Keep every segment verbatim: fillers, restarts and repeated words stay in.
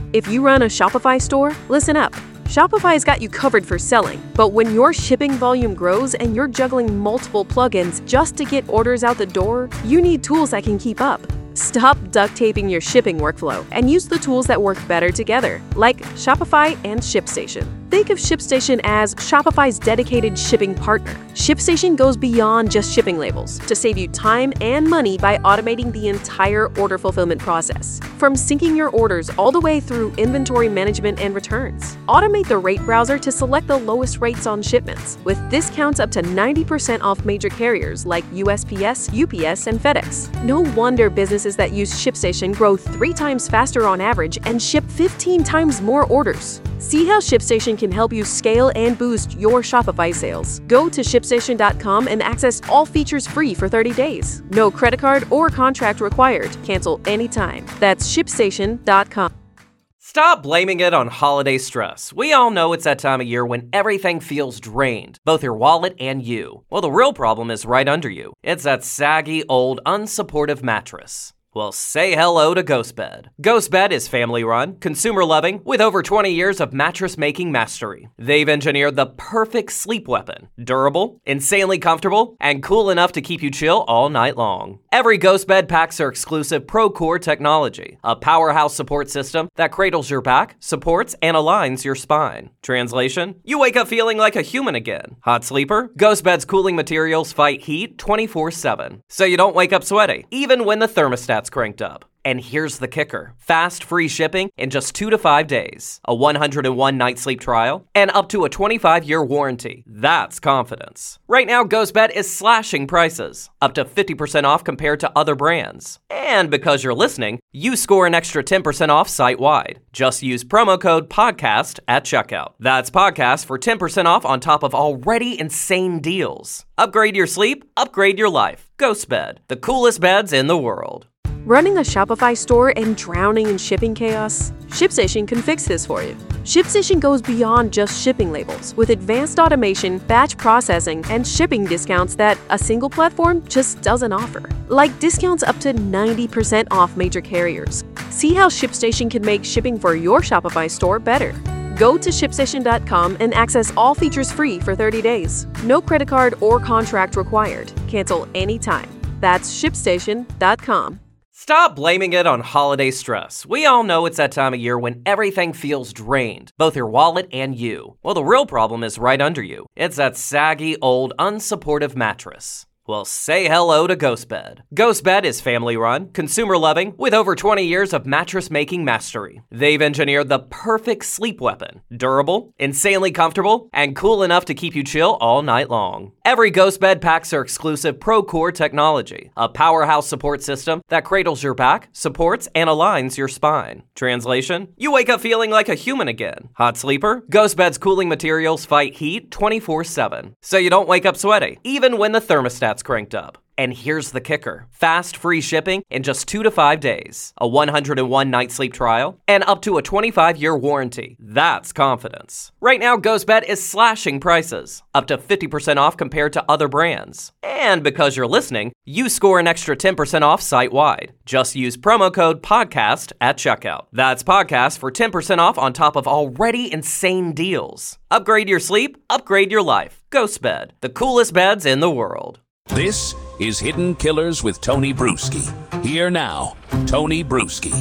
If you run a Shopify store, listen up. Shopify's got you covered for selling, but when your shipping volume grows and you're juggling multiple plugins just to get orders out the door, you need tools that can keep up. Stop duct taping your shipping workflow and use the tools that work better together, like Shopify and ShipStation. Think of ShipStation as Shopify's dedicated shipping partner. ShipStation goes beyond just shipping labels to save you time and money by automating the entire order fulfillment process, from syncing your orders all the way through inventory management and returns. Automate the rate browser to select the lowest rates on shipments, with discounts up to ninety percent off major carriers like U S P S, U P S, and FedEx. No wonder businesses that use ShipStation grow three times faster on average and ship fifteen times more orders. See how ShipStation can help you scale and boost your Shopify sales. Go to ship station dot com and access all features free for thirty days. No credit card or contract required. Cancel anytime. That's ship station dot com. Stop blaming it on holiday stress. We all know it's that time of year when everything feels drained, both your wallet and you. Well, the real problem is right under you. It's that saggy, old, unsupportive mattress. Well, say hello to GhostBed. GhostBed is family-run, consumer-loving, with over twenty years of mattress-making mastery. They've engineered the perfect sleep weapon. Durable, insanely comfortable, and cool enough to keep you chill all night long. Every GhostBed packs their exclusive ProCore technology, a powerhouse support system that cradles your back, supports, and aligns your spine. Translation? You wake up feeling like a human again. Hot sleeper? GhostBed's cooling materials fight heat twenty-four seven, so you don't wake up sweaty, even when the thermostat's cranked up. And here's the kicker. Fast, free shipping in just two to five days, a one hundred one night sleep trial, and up to a twenty-five year warranty. That's confidence. Right now, GhostBed is slashing prices, up to fifty percent off compared to other brands. And because you're listening, you score an extra ten percent off site-wide. Just use promo code PODCAST at checkout. That's PODCAST for ten percent off on top of already insane deals. Upgrade your sleep, upgrade your life. GhostBed, the coolest beds in the world. Running a Shopify store and drowning in shipping chaos? ShipStation can fix this for you. ShipStation goes beyond just shipping labels with advanced automation, batch processing, and shipping discounts that a single platform just doesn't offer. Like discounts up to ninety percent off major carriers. See how ShipStation can make shipping for your Shopify store better. Go to ship station dot com and access all features free for thirty days. No credit card or contract required. Cancel anytime. That's ship station dot com. Stop blaming it on holiday stress. We all know it's that time of year when everything feels drained, both your wallet and you. Well, the real problem is right under you. It's that saggy, old, unsupportive mattress. Well, say hello to GhostBed. GhostBed is family-run, consumer-loving, with over twenty years of mattress-making mastery. They've engineered the perfect sleep weapon. Durable, insanely comfortable, and cool enough to keep you chill all night long. Every GhostBed packs their exclusive ProCore technology, a powerhouse support system that cradles your back, supports, and aligns your spine. Translation? You wake up feeling like a human again. Hot sleeper? GhostBed's cooling materials fight heat twenty-four seven, so you don't wake up sweaty, even when the thermostat's cranked up. And here's the kicker. Fast, free shipping in just two to five days, a one hundred one night sleep trial, and up to a twenty-five year warranty. That's confidence. Right now, GhostBed is slashing prices, up to fifty percent off compared to other brands. And because you're listening, you score an extra ten percent off site-wide. Just use promo code PODCAST at checkout. That's PODCAST for ten percent off on top of already insane deals. Upgrade your sleep, upgrade your life. GhostBed, the coolest beds in the world. This is Hidden Killers with Tony Bruschi. Here now, Tony Bruschi.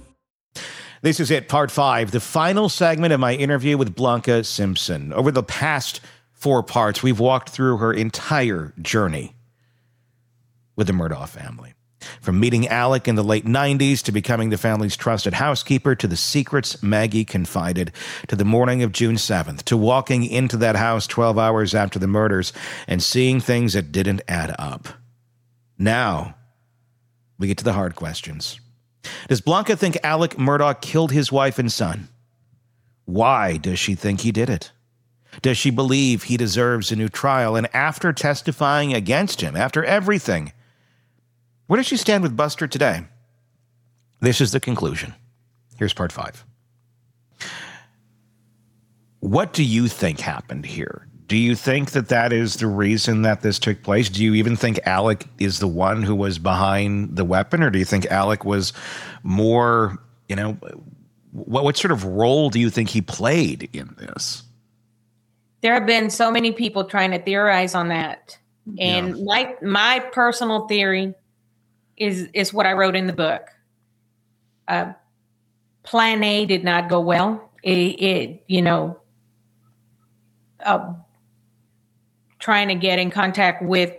This is it, part five, the final segment of my interview with Blanca Simpson. Over the past four parts, we've walked through her entire journey with the Murdaugh family. From meeting Alec in the late nineties to becoming the family's trusted housekeeper, to the secrets Maggie confided, to the morning of June seventh, to walking into that house twelve hours after the murders and seeing things that didn't add up. Now, we get to the hard questions. Does Blanca think Alec Murdaugh killed his wife and son? Why does she think he did it? Does she believe he deserves a new trial? And after testifying against him, after everything, where does she stand with Buster today? This is the conclusion. Here's part five. What do you think happened here? Do you think that that is the reason that this took place? Do you even think Alec is the one who was behind the weapon? Or do you think Alec was more, you know, what, what sort of role do you think he played in this? There have been so many people trying to theorize on that. And yeah. my my personal theory is is what I wrote in the book. Uh, Plan A did not go well. It, it you know, uh, trying to get in contact with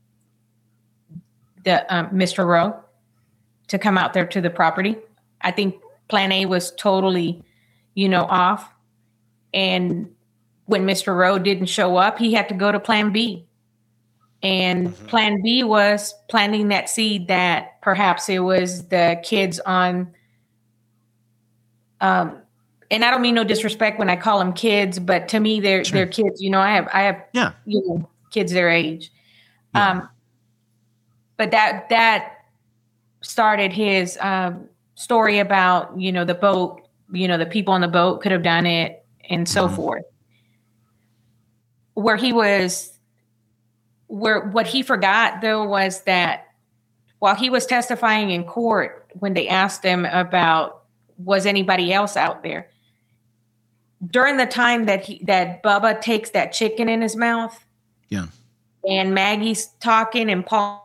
the um, Mister Rowe to come out there to the property. I think Plan A was totally, you know, off. And when Mister Rowe didn't show up, he had to go to Plan B. And mm-hmm. Plan B was planting that seed that perhaps it was the kids on, um, and I don't mean no disrespect when I call them kids, but to me, they're, sure. they're kids. You know, I have, I have, yeah. you know, kids their age. Yeah. Um, but that, that started his um, story about, you know, the boat, you know, the people on the boat could have done it and so mm-hmm. forth. Where he was, where what he forgot though was that while he was testifying in court, when they asked him about was anybody else out there, during the time that he that Bubba takes that chicken in his mouth, yeah, and Maggie's talking and Paul's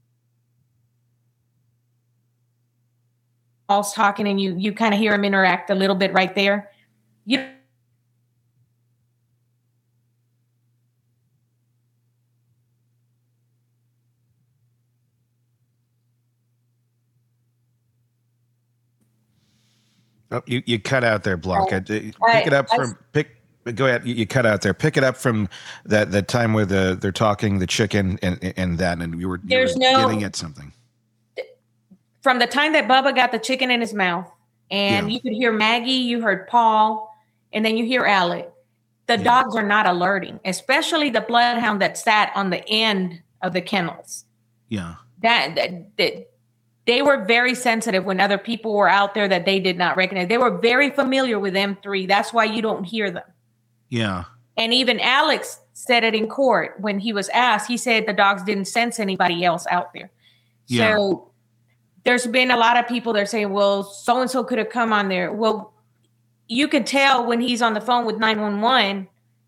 talking, and you you kind of hear him interact a little bit right there. You Oh, you, you cut out there, Blanca. Pick I, it up from I, pick. Go ahead. You, you cut out there. Pick it up from that that time where the they're talking the chicken and and that, and you were, you were no, getting at something. From the time that Bubba got the chicken in his mouth, and yeah. you could hear Maggie, you heard Paul, and then you hear Alec. The yeah. dogs are not alerting, especially the bloodhound that sat on the end of the kennels. Yeah, that that. that They were very sensitive when other people were out there that they did not recognize. They were very familiar with M three. That's why you don't hear them. Yeah. And even Alex said it in court when he was asked. He said the dogs didn't sense anybody else out there. Yeah. So there's been a lot of people that are saying, well, so-and-so could have come on there. Well, you could tell when he's on the phone with nine one one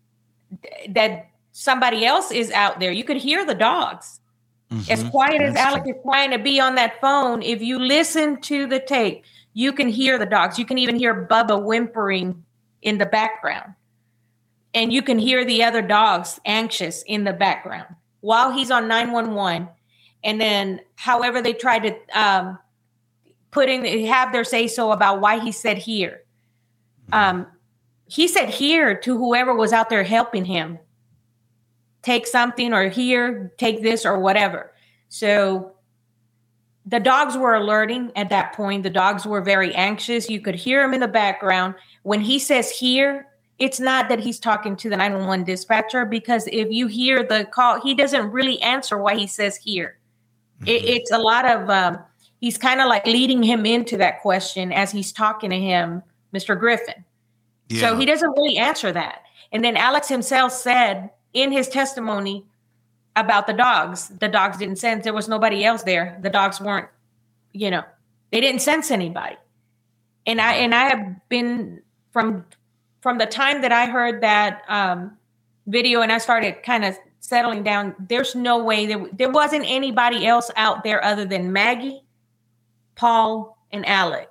that somebody else is out there. You could hear the dogs. Mm-hmm. As quiet as Alex is trying to be on that phone, if you listen to the tape, you can hear the dogs. You can even hear Bubba whimpering in the background. And you can hear the other dogs anxious in the background while he's on nine one one. And then however they try to um, put in, have their say-so about why he said here. Um, he said here to whoever was out there helping him. Take something, or here, take this, or whatever. So the dogs were alerting at that point. The dogs were very anxious. You could hear him in the background. When he says here, it's not that he's talking to the nine one one dispatcher, because if you hear the call, he doesn't really answer why he says here. Mm-hmm. It, it's a lot of, um, he's kind of like leading him into that question as he's talking to him, Mister Griffin. Yeah. So he doesn't really answer that. And then Alex himself said, in his testimony about the dogs, the dogs didn't sense. There was nobody else there. The dogs weren't, you know, they didn't sense anybody. And I and I have been from from the time that I heard that um, video and I started kind of settling down. There's no way there there wasn't anybody else out there other than Maggie, Paul, and Alec.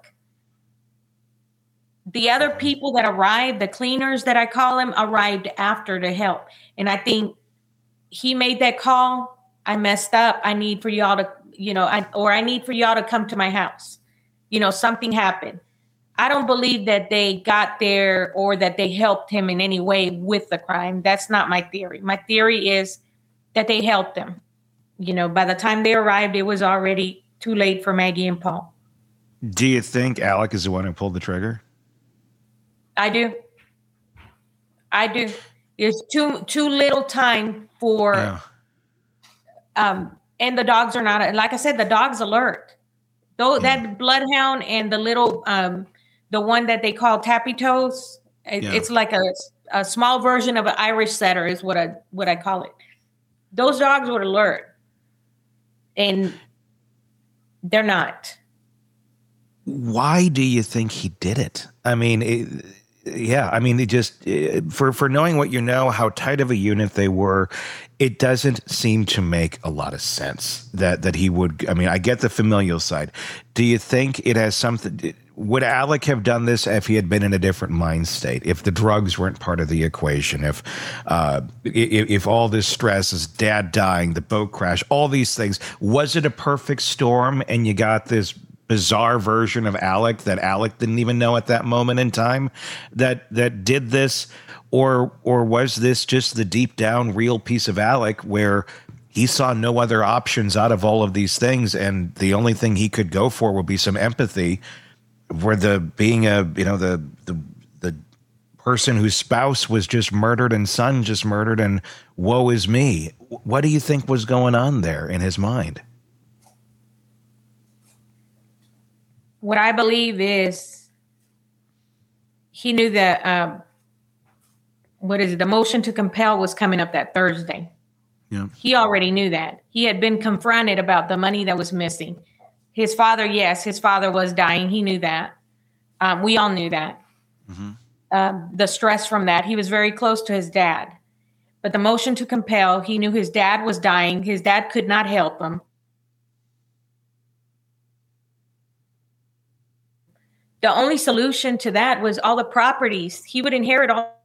The other people that arrived, the cleaners that I call them, arrived after to help. And I think he made that call. I messed up. I need for y'all to, you know, I, or I need for y'all to come to my house. You know, something happened. I don't believe that they got there or that they helped him in any way with the crime. That's not my theory. My theory is that they helped him. You know, by the time they arrived, it was already too late for Maggie and Paul. Do you think Alec is the one who pulled the trigger? I do. I do. There's too too little time for, yeah. um, and the dogs are not, like I said, the dog's alert. Though yeah. that bloodhound and the little, um, the one that they call Tappy Toes, it, yeah. it's like a, a small version of an Irish setter is what I what I call it. Those dogs would alert, and they're not. Why do you think he did it? I mean, it, yeah, I mean, it just it, for for knowing what you know, how tight of a unit they were, it doesn't seem to make a lot of sense that that he would. I mean, I get the familial side. Do you think it has something? Would Alec have done this if he had been in a different mind state? If the drugs weren't part of the equation? If uh, if, if all this stress, his dad dying, the boat crash, all these things, was it a perfect storm? And you got this bizarre version of Alec that Alec didn't even know at that moment in time that that did this, or or was this just the deep down real piece of Alec where he saw no other options out of all of these things, and the only thing he could go for would be some empathy, where the being a you know the the the person whose spouse was just murdered and son just murdered, and woe is me. What do you think was going on there in his mind? What I believe is he knew that, um, what is it? The motion to compel was coming up that Thursday. Yeah. He already knew that. He had been confronted about the money that was missing. His father, yes, his father was dying. He knew that. Um, we all knew that. Mm-hmm. Um, the stress from that. He was very close to his dad. But the motion to compel, he knew his dad was dying. His dad could not help him. The only solution to that was all the properties. He would inherit all.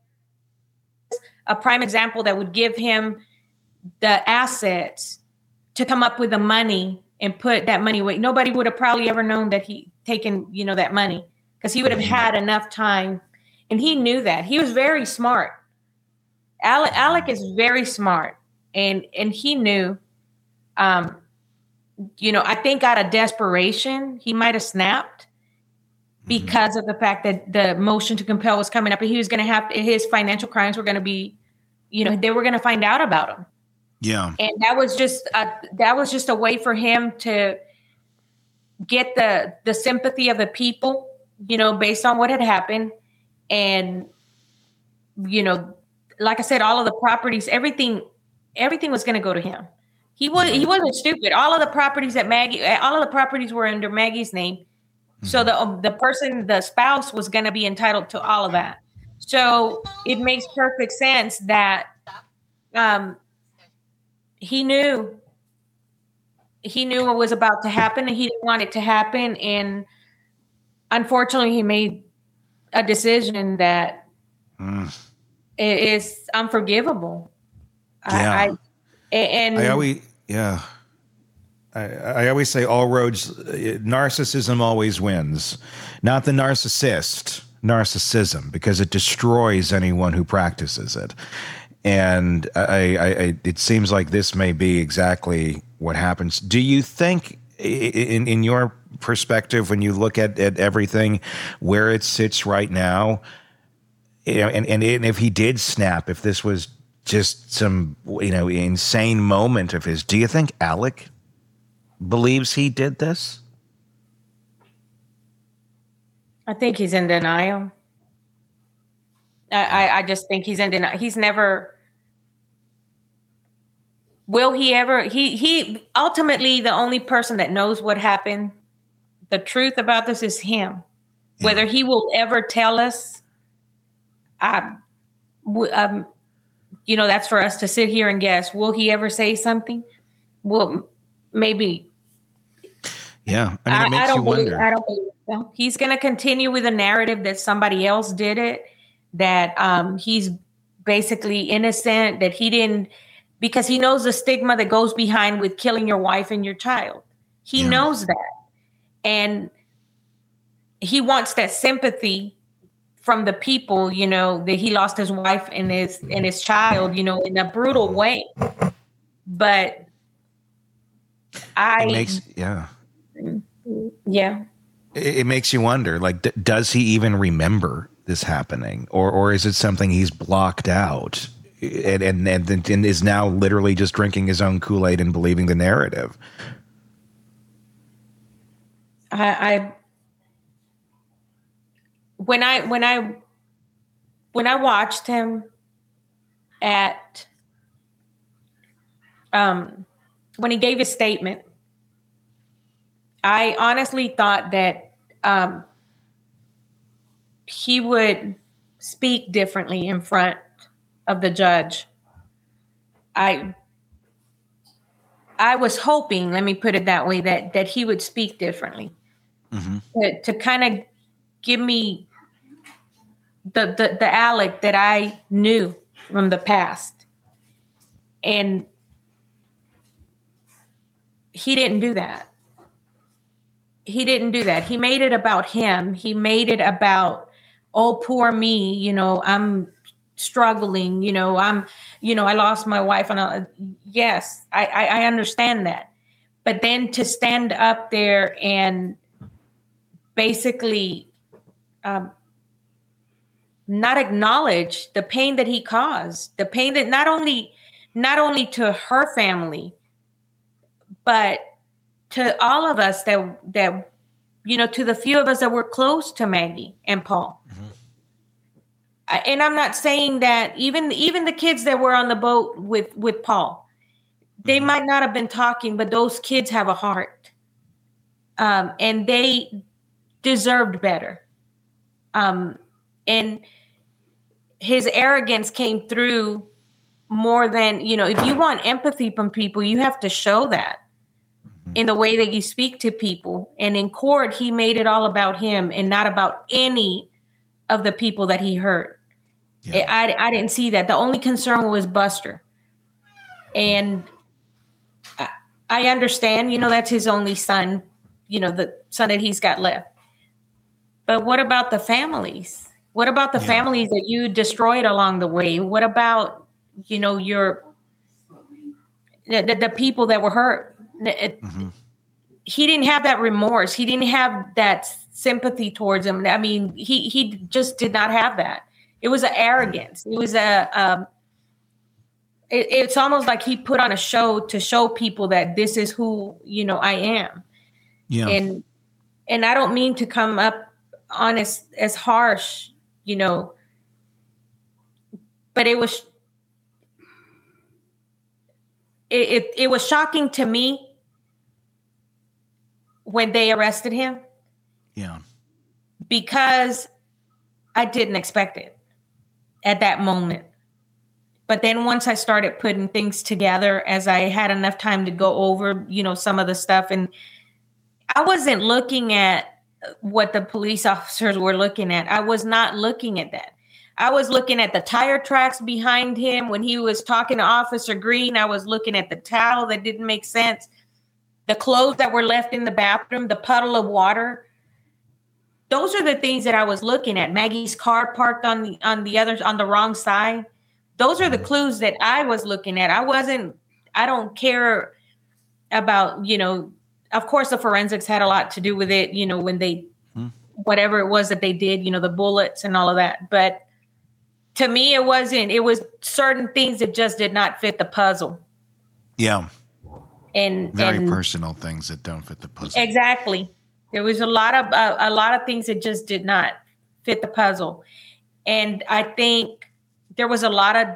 A prime example that would give him the assets to come up with the money and put that money away. Nobody would have probably ever known that he taken, you know, that money, because he would have had enough time. And he knew that. He was very smart. Alec, Alec is very smart. And, and he knew, um, you know, I think out of desperation, he might have snapped. Because of the fact that the motion to compel was coming up, and he was going to have his financial crimes were going to be, you know, they were going to find out about him. Yeah, and that was just a, that was just a way for him to get the the sympathy of the people, you know, based on what had happened, and you know, like I said, all of the properties, everything, everything was going to go to him. He was he wasn't stupid. All of the properties that Maggie, all of the properties were under Maggie's name. So the um, the person, the spouse, was going to be entitled to all of that. So it makes perfect sense that um, he knew he knew what was about to happen, and he didn't want it to happen. And unfortunately, he made a decision that mm. is unforgivable. Yeah, I, I and I always yeah. I, I always say all roads, narcissism always wins. Not the narcissist, narcissism, because it destroys anyone who practices it. And I, I, I, it seems like this may be exactly what happens. Do you think, in, in your perspective, when you look at, at everything, where it sits right now, you know, and, and if he did snap, if this was just some, you know, insane moment of his, do you think Alec believes he did this? I think he's in denial. I, I, I just think he's in denial. He's never. Will he ever? He he. Ultimately, the only person that knows what happened, the truth about this, is him. Yeah. Whether he will ever tell us, I, um, you know, that's for us to sit here and guess. Will he ever say something? Well, maybe. Yeah, I mean, it makes I, I don't you believe, wonder. I don't believe so. He's going to continue with a narrative that somebody else did it, that um, he's basically innocent, that he didn't, because he knows the stigma that goes behind with killing your wife and your child. He yeah. knows that. And he wants that sympathy from the people, you know, that he lost his wife and his and his child, you know, in a brutal way. But I... It makes, yeah. Yeah. It, it makes you wonder, like, d- does he even remember this happening? Or or is it something he's blocked out and, and, and, and is now literally just drinking his own Kool-Aid and believing the narrative? I, I when I when I when I watched him at um when he gave his statement, I honestly thought that um, he would speak differently in front of the judge. I I was hoping, let me put it that way, that that he would speak differently, mm-hmm. to, to kind of give me the, the the Alec that I knew from the past. And he didn't do that. He didn't do that. He made it about him. He made it about, oh, poor me, you know, I'm struggling, you know, I'm, you know, I lost my wife. And I, yes, I, I, I understand that. But then to stand up there and basically um, not acknowledge the pain that he caused, the pain that not only, not only to her family, but to all of us that, that, you know, to the few of us that were close to Maggie and Paul. Mm-hmm. And I'm not saying that even even the kids that were on the boat with, with Paul, they mm-hmm. might not have been talking, but those kids have a heart. Um, and they deserved better. Um, and his arrogance came through more than, you know, if you want empathy from people, you have to show that mm-hmm. in the way that you speak to people. And in court, he made it all about him and not about any of the people that he hurt. Yeah. I, I didn't see that. The only concern was Buster. And I, I understand, you know, that's his only son, you know, the son that he's got left. But what about the families? What about the yeah. families that you destroyed along the way? What about, you know, your, the, the, the people that were hurt? It, mm-hmm. He didn't have that remorse. He didn't have that sympathy towards him. I mean, he, he just did not have that. It was an arrogance. It was a, um, it, it's almost like he put on a show to show people that this is who, you know, I am. Yeah. And, and I don't mean to come up on as, as harsh, you know, but it was, it, it, it was shocking to me when they arrested him. Yeah. Because I didn't expect it at that moment. But then once I started putting things together, as I had enough time to go over, you know, some of the stuff, and I wasn't looking at what the police officers were looking at. I was not looking at that. I was looking at the tire tracks behind him when he was talking to Officer Green. I was looking at the towel that didn't make sense, the clothes that were left in the bathroom, the puddle of water. Those are the things that I was looking at. Maggie's car parked on the on the other on the wrong side. Those are the clues that I was looking at. I wasn't, I don't care about, you know, of course the forensics had a lot to do with it, you know, when they, hmm. whatever it was that they did, you know, the bullets and all of that. But to me, it wasn't, it was certain things that just did not fit the puzzle. Yeah. And very and, personal things that don't fit the puzzle. Exactly. There was a lot of uh, a lot of things that just did not fit the puzzle. And I think there was a lot of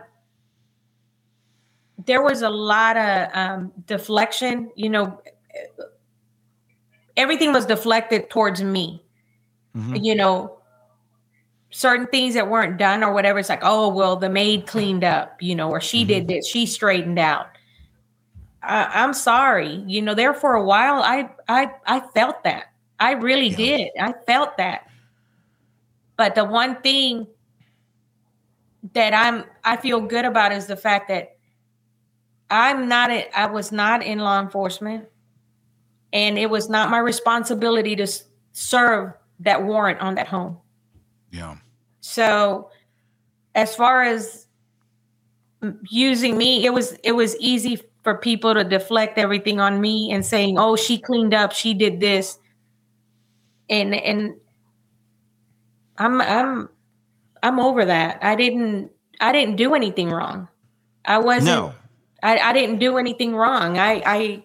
there was a lot of um, deflection. You know, everything was deflected towards me. Mm-hmm. You know, certain things that weren't done or whatever. It's like, oh, well, the maid cleaned up, you know, or she mm-hmm. did this, she straightened out. I, I'm sorry. You know, there for a while, I I I felt that. I really yeah. did. I felt that. But the one thing that I'm, I feel good about is the fact that I'm not, a, I was not in law enforcement, and it was not my responsibility to serve that warrant on that home. Yeah. So as far as using me, it was, it was easy for people to deflect everything on me and saying, oh, she cleaned up, she did this. And and I'm I'm I'm over that. I didn't I didn't do anything wrong. I wasn't. No. I, I didn't do anything wrong. I I.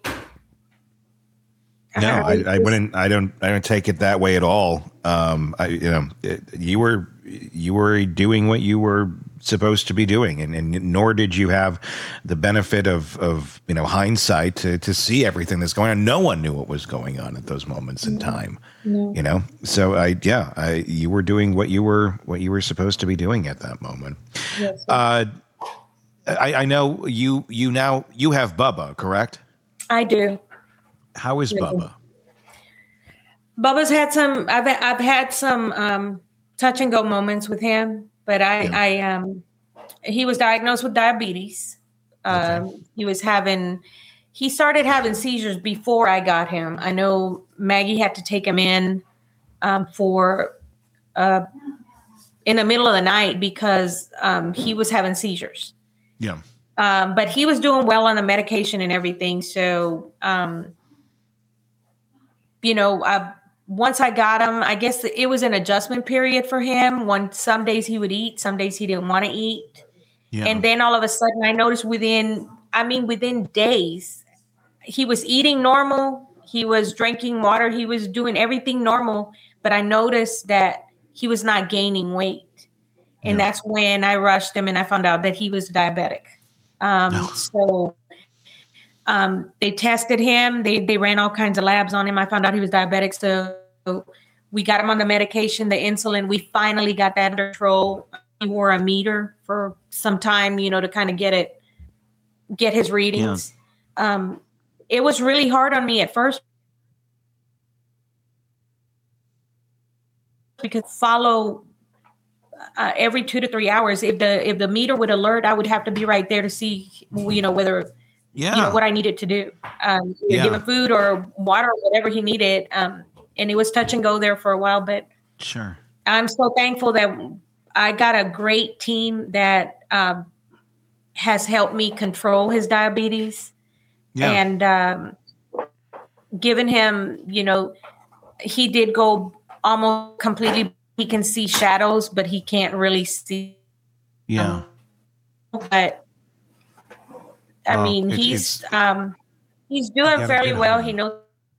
No, I, I wouldn't. I don't. I don't take it that way at all. Um, I you know it, you were you were doing what you were supposed to be doing, and, and nor did you have the benefit of of you know hindsight to to see everything that's going on. No one knew what was going on at those moments in time. No. You know, so I yeah, I you were doing what you were what you were supposed to be doing at that moment. Yes, uh, I, I know you you now you have Bubba, correct? I do. How is Bubba? Bubba's had some. I've I've had some um, touch and go moments with him, but I Yeah. I um he was diagnosed with diabetes. Um, Okay. He was having. He started having seizures before I got him. I know Maggie had to take him in um, for uh, in the middle of the night because um, he was having seizures. Yeah. Um, but he was doing well on the medication and everything. So, um, you know, I, once I got him, I guess it was an adjustment period for him. One, some days he would eat, some days he didn't want to eat. Yeah. And then all of a sudden I noticed within, I mean, within days, he was eating normal. He was drinking water. He was doing everything normal. But I noticed that he was not gaining weight. And Yeah. that's when I rushed him and I found out that he was diabetic. Um, No. So um, they tested him. They they ran all kinds of labs on him. I found out he was diabetic. So we got him on the medication, the insulin. We finally got that under control. He wore a meter for some time, you know, to kind of get it, get his readings. Um, it was really hard on me at first because follow uh, every two to three hours. If the if the meter would alert, I would have to be right there to see, you know, whether Yeah. you know what I needed to do, um, either Yeah. give him food or water or whatever he needed. Um, and it was touch and go there for a while, but Sure. I'm so thankful that I got a great team that um, has helped me control his diabetes Yeah. and um, given him, you know, he did go almost completely. He can see shadows, but he can't really see. yeah. But I Well, mean, it- he's it's- um, he's doing gotta fairly get well. him. He knows.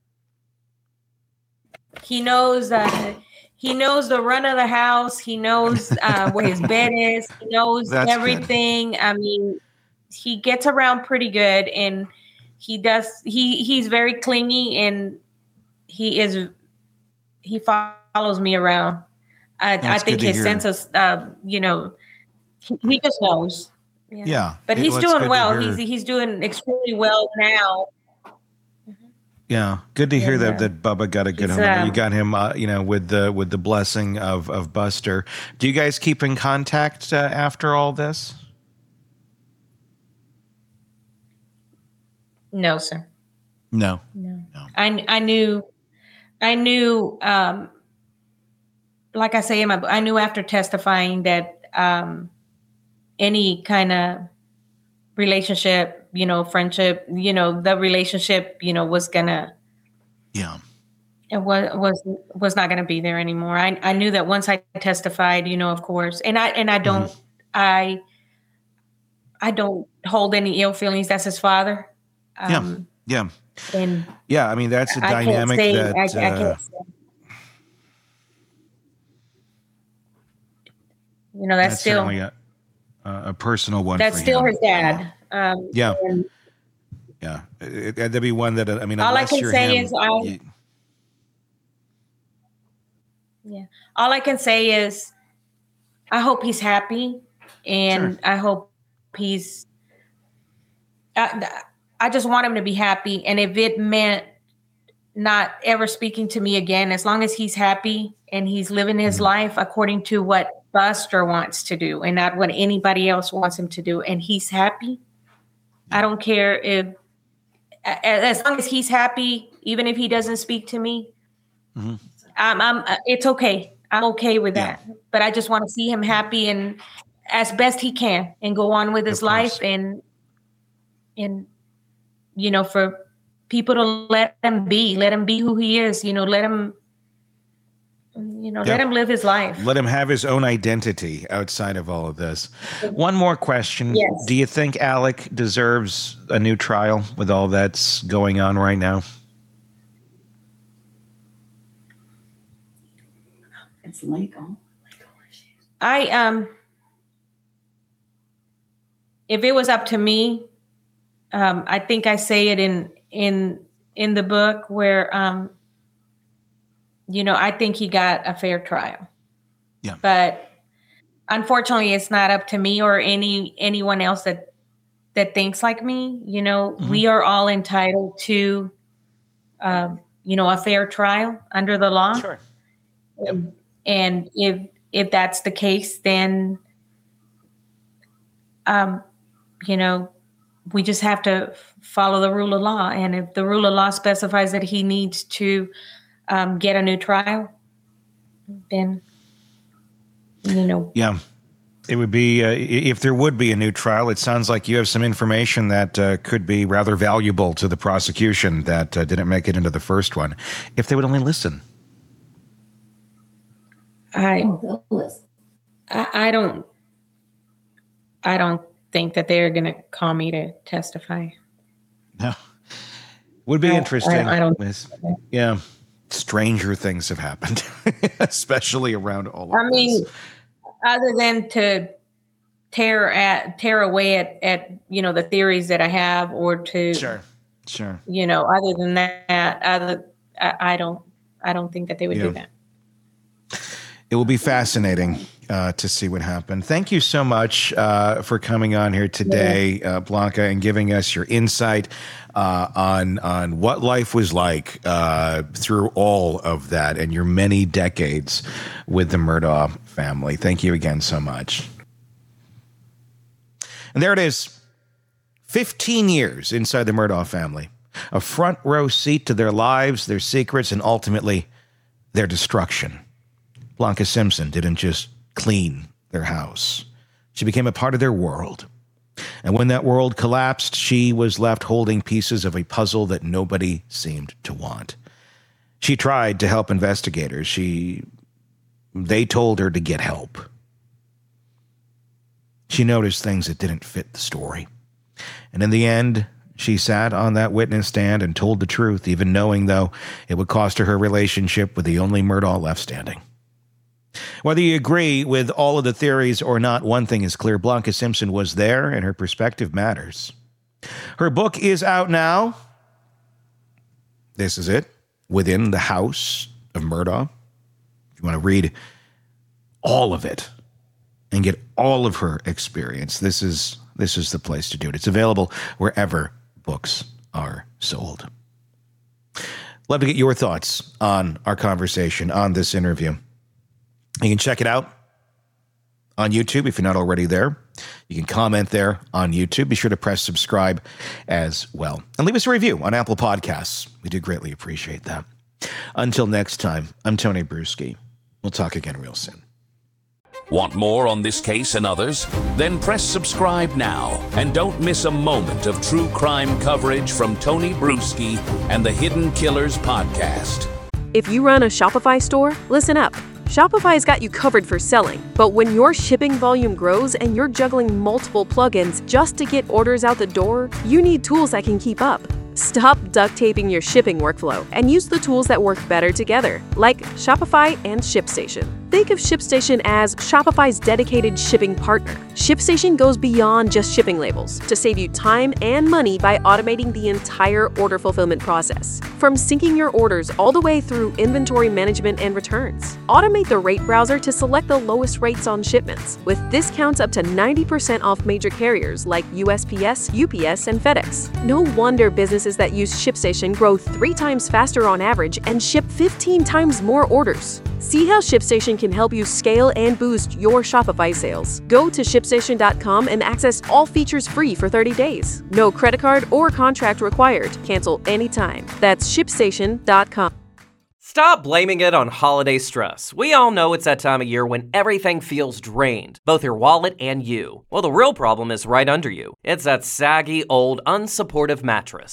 He knows. Uh, he knows the run of the house. He knows uh, where his bed is. He knows That's good. everything. I mean, he gets around pretty good, and he does. He he's very clingy, and he is. He follows me around. I, I That's think good to his hear. sense of, uh, you know, he, he just knows. Yeah. But It- he's well, it's good doing to well. hear. He's he's doing extremely well now. Yeah, good to hear And, that uh, that Bubba got a good he's, home. You um, got him, uh, you know, with the with the blessing of of Buster. Do you guys keep in contact uh, after all this? No, sir. No. No. No. I I knew, I knew. Um, like I say in my, book, I knew after testifying that um, any kind of relationship, you know, friendship, you know, the relationship, you know, was gonna. Yeah. It was was was not going to be there anymore. I I knew that once I testified, you know, of course, and I and I don't I I don't hold any ill feelings. That's his father. Um, Yeah. And Yeah. I mean, that's a I can't dynamic say that. I, I uh, can't say. You know, that's, that's still certainly a, a personal one. that's for still him. his dad. Um, Yeah. and Yeah. It, it had to be one that. uh, I mean, All I unless can you're say him, is I- you- Yeah. All I can say is I hope he's happy and Sure. I hope he's I, I just want him to be happy. And if it meant not ever speaking to me again, as long as he's happy and he's living his Mm-hmm. life according to what Buster wants to do and not what anybody else wants him to do, and he's happy, I don't care if a- as long as he's happy, even if he doesn't speak to me, Mhm. I'm, I'm, uh, it's okay. I'm okay with Yeah. that. But I just want to see him happy and as best he can and go on with his Of course. life and, and, you know, for people to let him be, let him be who he is, you know, let him, you know, let Yeah. him live his life. Let him have his own identity outside of all of this. One more question. Yes. Do you think Alec deserves a new trial with all that's going on right now? It's legal. I, um, if it was up to me, um, I think I say it in in in the book where, um, you know, I think he got a fair trial. Yeah. But unfortunately, it's not up to me or any anyone else that that thinks like me. You know, mm-hmm. we are all entitled to, um, you know, a fair trial under the law. Sure. Yep. And if if that's the case, then, um, you know, we just have to follow the rule of law. And if the rule of law specifies that he needs to um, get a new trial, then, you know. Yeah. It would be, uh, if there would be a new trial, it sounds like you have some information that uh, could be rather valuable to the prosecution that uh, didn't make it into the first one, if they would only listen. I, I, I don't, I don't think that they're going to call me to testify. No. Would be I, interesting. I, I don't. Yeah. Stranger things have happened, especially around all of I this. mean, other than to tear at tear away at, at you know the theories that I have, or to sure, sure. You know, other than that, other I, I don't I don't think that they would yeah. do that. It will be fascinating uh, to see what happened. Thank you so much uh, for coming on here today, yeah. uh, Blanca, and giving us your insight uh, on on what life was like uh, through all of that and your many decades with the Murdaugh family. Thank you again so much. And there it is. fifteen years inside the Murdaugh family. A front row seat to their lives, their secrets, and ultimately their destruction. Blanca Simpson didn't just clean their house. She became a part of their world. And when that world collapsed, she was left holding pieces of a puzzle that nobody seemed to want. She tried to help investigators. She, they told her to get help. She noticed things that didn't fit the story. And in the end, she sat on that witness stand and told the truth, even knowing, though, it would cost her her relationship with the only Murdaugh left standing. Whether you agree with all of the theories or not, one thing is clear. Blanca Simpson was there, and her perspective matters. Her book is out now. This is it. Within the House of Murdaugh. If you want to read all of it and get all of her experience, this is this is the place to do it. It's available wherever books are sold. Love to get your thoughts on our conversation, on this interview. You can check it out on YouTube if you're not already there. You can comment there on YouTube. Be sure to press subscribe as well. And leave us a review on Apple Podcasts. We do greatly appreciate that. Until next time, I'm Tony Bruschi. We'll talk again real soon. Want more on this case and others? Then press subscribe now and don't miss a moment of true crime coverage from Tony Bruschi and the Hidden Killers podcast. If you run a Shopify store, listen up. Shopify's got you covered for selling, but when your shipping volume grows and you're juggling multiple plugins just to get orders out the door, you need tools that can keep up. Stop duct taping your shipping workflow and use the tools that work better together, like Shopify and ShipStation. Think of ShipStation as Shopify's dedicated shipping partner. ShipStation goes beyond just shipping labels to save you time and money by automating the entire order fulfillment process. From syncing your orders all the way through inventory management and returns. Automate the rate browser to select the lowest rates on shipments, with discounts up to ninety percent off major carriers like U S P S, U P S, and FedEx. No wonder businesses that use ShipStation grow three times faster on average and ship fifteen times more orders. See how ShipStation can help you scale and boost your Shopify sales. Go to ship station dot com and access all features free for thirty days. No credit card or contract required. Cancel anytime. That's ship station dot com. Stop blaming it on holiday stress. We all know it's that time of year when everything feels drained, both your wallet and you. Well, the real problem is right under you. It's that saggy, old, unsupportive mattress.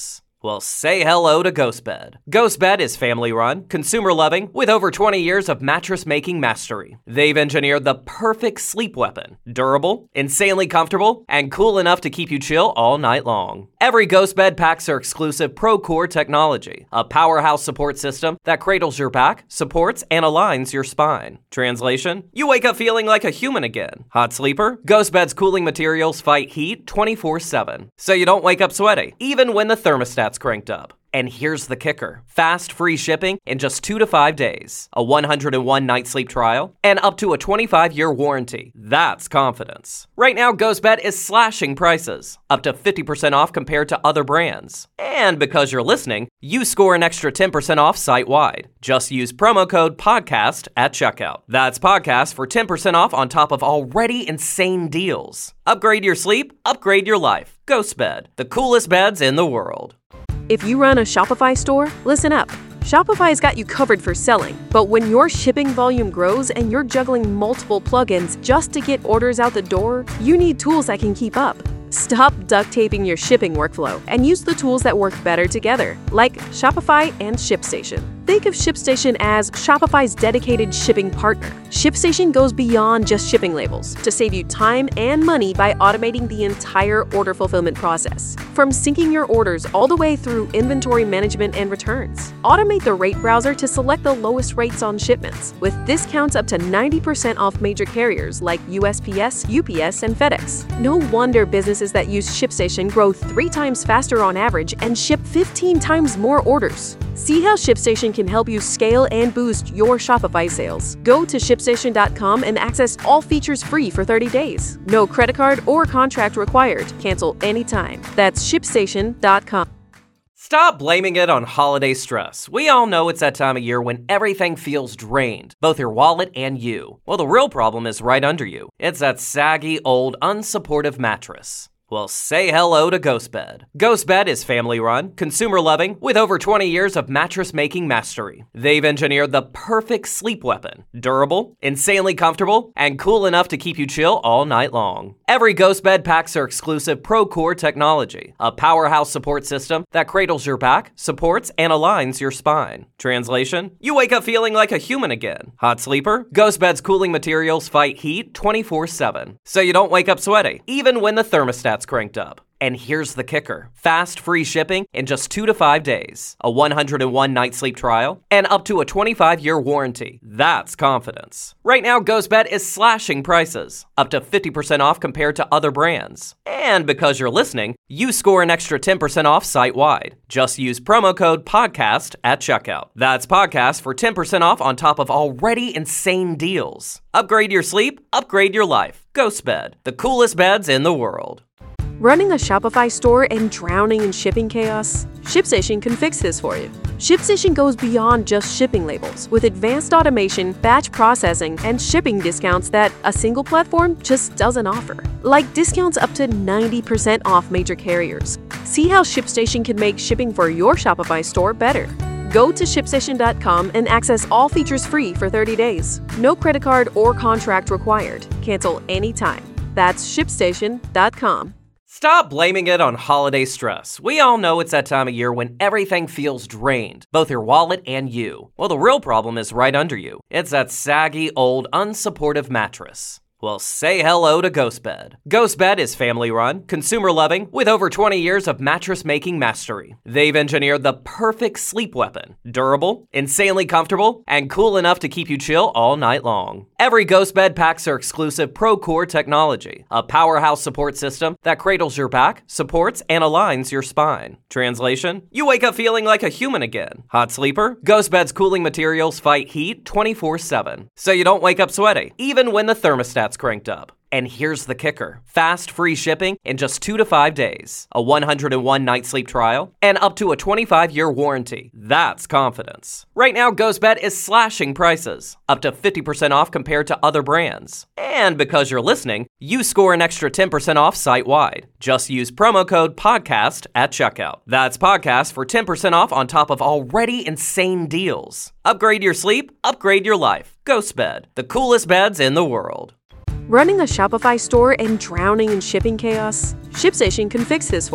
Well, say hello to GhostBed. GhostBed is family-run, consumer-loving, with over twenty years of mattress-making mastery. They've engineered the perfect sleep weapon. Durable, insanely comfortable, and cool enough to keep you chill all night long. Every GhostBed packs their exclusive ProCore technology, a powerhouse support system that cradles your back, supports, and aligns your spine. Translation? You wake up feeling like a human again. Hot sleeper? GhostBed's cooling materials fight heat twenty-four seven, so you don't wake up sweaty, even when the thermostat's cranked up. And here's the kicker. Fast, free shipping in just two to five days, a one hundred one night sleep trial, and up to a twenty-five year warranty. That's confidence. Right now, GhostBed is slashing prices, up to fifty percent off compared to other brands. And because you're listening, you score an extra ten percent off site-wide. Just use promo code PODCAST at checkout. That's podcast for ten percent off on top of already insane deals. Upgrade your sleep, upgrade your life. GhostBed, the coolest beds in the world. If you run a Shopify store, listen up. Shopify's got you covered for selling, but when your shipping volume grows and you're juggling multiple plugins just to get orders out the door, you need tools that can keep up. Stop duct taping your shipping workflow and use the tools that work better together, like Shopify and ShipStation. Think of ShipStation as Shopify's dedicated shipping partner. ShipStation goes beyond just shipping labels to save you time and money by automating the entire order fulfillment process, from syncing your orders all the way through inventory management and returns. Automate the rate browser to select the lowest rates on shipments, with discounts up to ninety percent off major carriers like U S P S, U P S, and FedEx. No wonder businesses that use ShipStation grow three times faster on average and ship fifteen times more orders. See how ShipStation can help you scale and boost your Shopify sales. Go to ship station dot com and access all features free for thirty days. No credit card or contract required. Cancel anytime. That's ship station dot com. Stop blaming it on holiday stress. We all know it's that time of year when everything feels drained, both your wallet and you. Well, the real problem is right under you. It's that saggy, old, unsupportive mattress. Well, say hello to GhostBed. GhostBed is family-run, consumer-loving, with over twenty years of mattress-making mastery. They've engineered the perfect sleep weapon. Durable, insanely comfortable, and cool enough to keep you chill all night long. Every GhostBed packs their exclusive ProCore technology, a powerhouse support system that cradles your back, supports, and aligns your spine. Translation? You wake up feeling like a human again. Hot sleeper? GhostBed's cooling materials fight heat twenty-four seven, so you don't wake up sweaty, even when the thermostat's cranked up. And here's the kicker. Fast, free shipping in just two to five days, a one hundred one night sleep trial, and up to a twenty-five year warranty. That's confidence. Right now, GhostBed is slashing prices, up to fifty percent off compared to other brands. And because you're listening, you score an extra ten percent off site-wide. Just use promo code PODCAST at checkout. That's podcast for ten percent off on top of already insane deals. Upgrade your sleep, upgrade your life. GhostBed, the coolest beds in the world. Running a Shopify store and drowning in shipping chaos? ShipStation can fix this for you. ShipStation goes beyond just shipping labels with advanced automation, batch processing, and shipping discounts that a single platform just doesn't offer. Like discounts up to ninety percent off major carriers. See how ShipStation can make shipping for your Shopify store better. Go to ship station dot com and access all features free for thirty days. No credit card or contract required. Cancel anytime. That's ship station dot com. Stop blaming it on holiday stress. We all know it's that time of year when everything feels drained, both your wallet and you. Well, the real problem is right under you. It's that saggy, old, unsupportive mattress. Well, say hello to GhostBed. GhostBed is family-run, consumer-loving, with over twenty years of mattress-making mastery. They've engineered the perfect sleep weapon. Durable, insanely comfortable, and cool enough to keep you chill all night long. Every GhostBed packs their exclusive ProCore technology, a powerhouse support system that cradles your back, supports, and aligns your spine. Translation? You wake up feeling like a human again. Hot sleeper? GhostBed's cooling materials fight heat twenty-four seven, so you don't wake up sweaty, even when the thermostat's cranked up. And here's the kicker. Fast, free shipping in just two to five days, a one hundred one night sleep trial, and up to a twenty-five year warranty. That's confidence. Right now, GhostBed is slashing prices, up to fifty percent off compared to other brands. And because you're listening, you score an extra ten percent off site-wide. Just use promo code PODCAST at checkout. That's podcast for ten percent off on top of already insane deals. Upgrade your sleep, upgrade your life. GhostBed, the coolest beds in the world. Running a Shopify store and drowning in shipping chaos? ShipStation can fix this for you.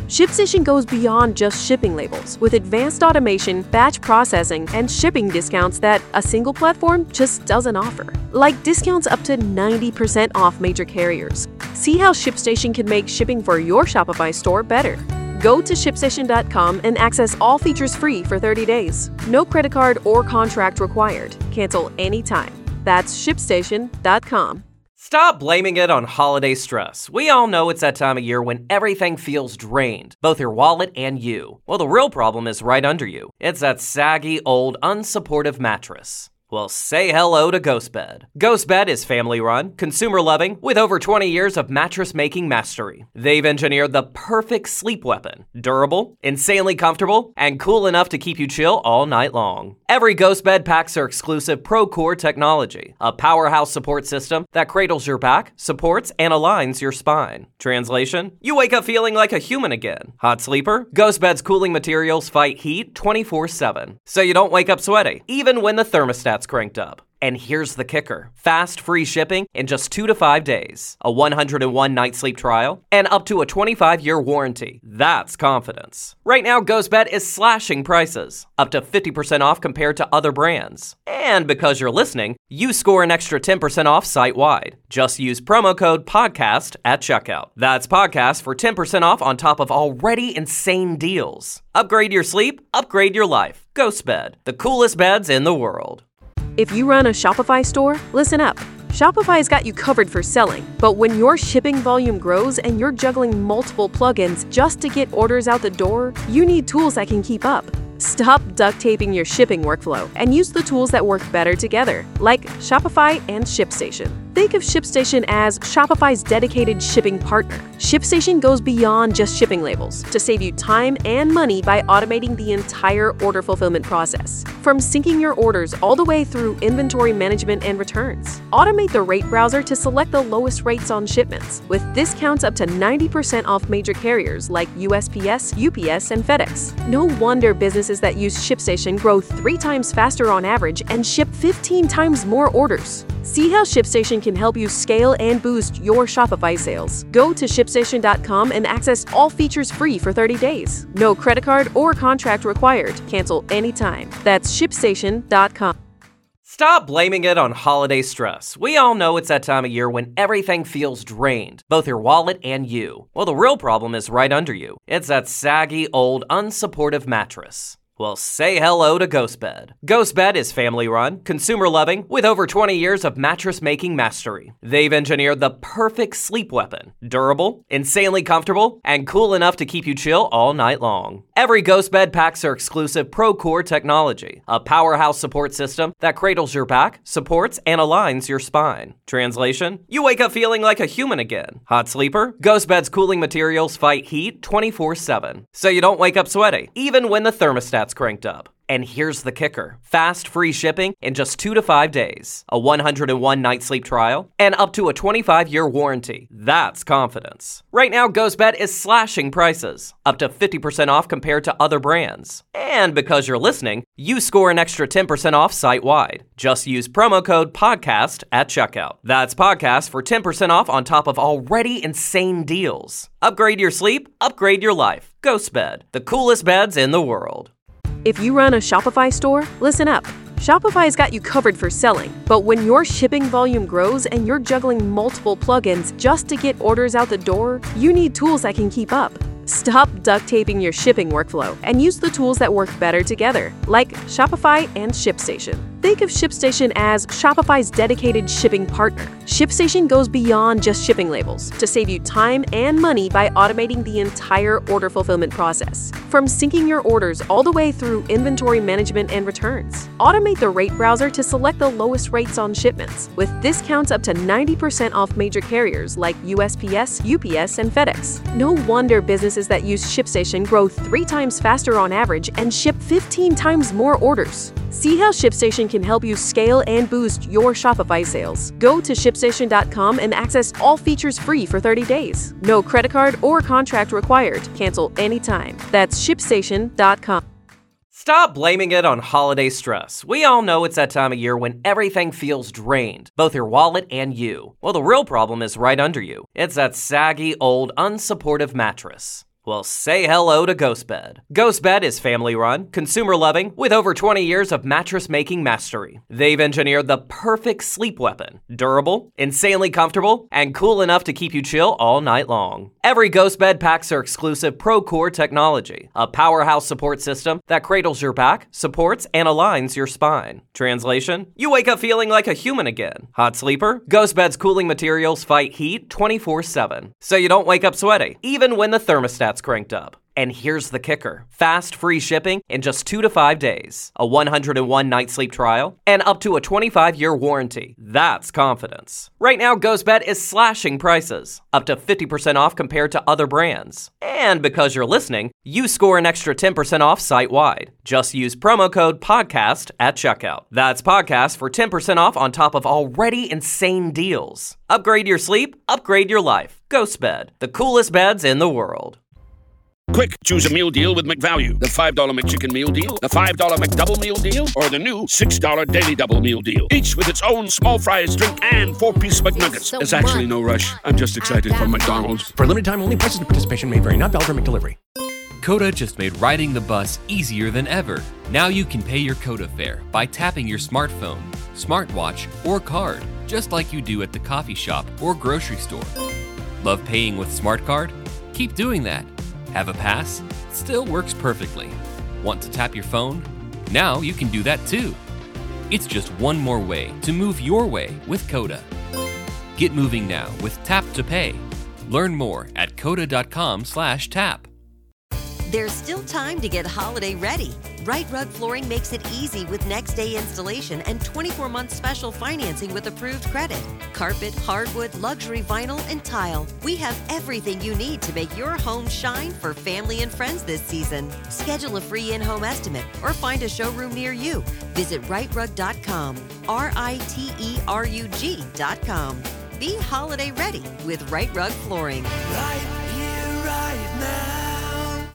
ShipStation goes beyond just shipping labels with advanced automation, batch processing, and shipping discounts that a single platform just doesn't offer. Like discounts up to ninety percent off major carriers. See how ShipStation can make shipping for your Shopify store better. Go to ShipStation dot com and access all features free for thirty days. No credit card or contract required. Cancel anytime. That's ShipStation dot com. Stop blaming it on holiday stress. We all know it's that time of year when everything feels drained, both your wallet and you. Well, the real problem is right under you. It's that saggy, old, unsupportive mattress. Well, say hello to GhostBed. GhostBed is family-run, consumer-loving, with over twenty years of mattress-making mastery. They've engineered the perfect sleep weapon. Durable, insanely comfortable, and cool enough to keep you chill all night long. Every GhostBed packs their exclusive ProCore technology, a powerhouse support system that cradles your back, supports, and aligns your spine. Translation? You wake up feeling like a human again. Hot sleeper? GhostBed's cooling materials fight heat twenty-four seven, so you don't wake up sweaty, even when the thermostat's cranked up. And here's the kicker. Fast, free shipping in just two to five days, a one hundred one night sleep trial, and up to a twenty-five year warranty. That's confidence. Right now, GhostBed is slashing prices, up to fifty percent off compared to other brands. And because you're listening, you score an extra ten percent off site-wide. Just use promo code PODCAST at checkout. That's podcast for ten percent off on top of already insane deals. Upgrade your sleep, upgrade your life. GhostBed, the coolest beds in the world. If you run a Shopify store, listen up. Shopify's got you covered for selling, but when your shipping volume grows and you're juggling multiple plugins just to get orders out the door, you need tools that can keep up. Stop duct taping your shipping workflow and use the tools that work better together, like Shopify and ShipStation. Think of ShipStation as Shopify's dedicated shipping partner. ShipStation goes beyond just shipping labels to save you time and money by automating the entire order fulfillment process. From syncing your orders all the way through inventory management and returns. Automate the rate browser to select the lowest rates on shipments, with discounts up to ninety percent off major carriers like U S P S, U P S, and FedEx. No wonder businesses that use ShipStation grow three times faster on average and ship fifteen times more orders. See how ShipStation can help you scale and boost your Shopify sales. Go to ShipStation dot com and access all features free for thirty days. No credit card or contract required. Cancel anytime. That's ShipStation dot com. Stop blaming it on holiday stress. We all know it's that time of year when everything feels drained, both your wallet and you. Well, the real problem is right under you. It's that saggy, old, unsupportive mattress. Well, say hello to GhostBed. GhostBed is family-run, consumer-loving, with over twenty years of mattress-making mastery. They've engineered the perfect sleep weapon. Durable, insanely comfortable, and cool enough to keep you chill all night long. Every GhostBed packs their exclusive ProCore technology, a powerhouse support system that cradles your back, supports, and aligns your spine. Translation? You wake up feeling like a human again. Hot sleeper? GhostBed's cooling materials fight heat twenty-four seven, so you don't wake up sweaty, even when the thermostat cranked up. And here's the kicker. Fast, free shipping in just two to five days, a one hundred one night sleep trial, and up to a twenty-five year warranty. That's confidence. Right now, GhostBed is slashing prices, up to fifty percent off compared to other brands. And because you're listening, you score an extra ten percent off site-wide. Just use promo code PODCAST at checkout. That's podcast for ten percent off on top of already insane deals. Upgrade your sleep, upgrade your life. GhostBed, the coolest beds in the world. If you run a Shopify store, listen up. Shopify's got you covered for selling, but when your shipping volume grows and you're juggling multiple plugins just to get orders out the door, you need tools that can keep up. Stop duct taping your shipping workflow and use the tools that work better together, like Shopify and ShipStation. Think of ShipStation as Shopify's dedicated shipping partner. ShipStation goes beyond just shipping labels to save you time and money by automating the entire order fulfillment process. From syncing your orders all the way through inventory management and returns. Automate the rate browser to select the lowest rates on shipments, with discounts up to ninety percent off major carriers like U S P S, U P S, and FedEx. No wonder businesses that use ShipStation grow three times faster on average and ship fifteen times more orders. See how ShipStation can help you scale and boost your Shopify sales. Go to ShipStation dot com and access all features free for thirty days. No credit card or contract required. Cancel anytime. That's ShipStation dot com. Stop blaming it on holiday stress. We all know it's that time of year when everything feels drained, both your wallet and you. Well, the real problem is right under you. It's that saggy, old, unsupportive mattress. Well, say hello to GhostBed. GhostBed is family-run, consumer-loving, with over twenty years of mattress-making mastery. They've engineered the perfect sleep weapon. Durable, insanely comfortable, and cool enough to keep you chill all night long. Every GhostBed packs their exclusive ProCore technology, a powerhouse support system that cradles your back, supports, and aligns your spine. Translation? You wake up feeling like a human again. Hot sleeper? GhostBed's cooling materials fight heat twenty-four seven, so you don't wake up sweaty, even when the thermostat's cranked up. And here's the kicker. Fast, free shipping in just two to five days. A one hundred one night sleep trial, and up to a twenty-five year warranty. That's confidence. Right now, GhostBed is slashing prices, up to fifty percent off compared to other brands. And because you're listening, you score an extra ten percent off site-wide. Just use promo code PODCAST at checkout. That's podcast for ten percent off on top of already insane deals. Upgrade your sleep, upgrade your life. GhostBed, the coolest beds in the world. Quick, choose a meal deal with McValue. The five dollar McChicken meal deal, the five dollar McDouble meal deal, or the new six dollar Daily Double meal deal. Each with its own small fries, drink, and four-piece McNuggets. There's actually no rush. I'm just excited for McDonald's. For limited time only, prices and participation may vary. Not valid for McDelivery. Coda just made riding the bus easier than ever. Now you can pay your Coda fare by tapping your smartphone, smartwatch, or card, just like you do at the coffee shop or grocery store. Love paying with SmartCard? Keep doing that. Have a pass? Still works perfectly. Want to tap your phone? Now you can do that too. It's just one more way to move your way with Coda. Get moving now with Tap to Pay. Learn more at coda.com slash tap. There's still time to get holiday ready. Right Rug Flooring makes it easy with next day installation and twenty-four month special financing with approved credit. Carpet, hardwood, luxury vinyl, and tile. We have everything you need to make your home shine for family and friends this season. Schedule a free in-home estimate or find a showroom near you. Visit right rug dot com, R I T E R U G dot com. Be holiday ready with Right Rug Flooring. Right.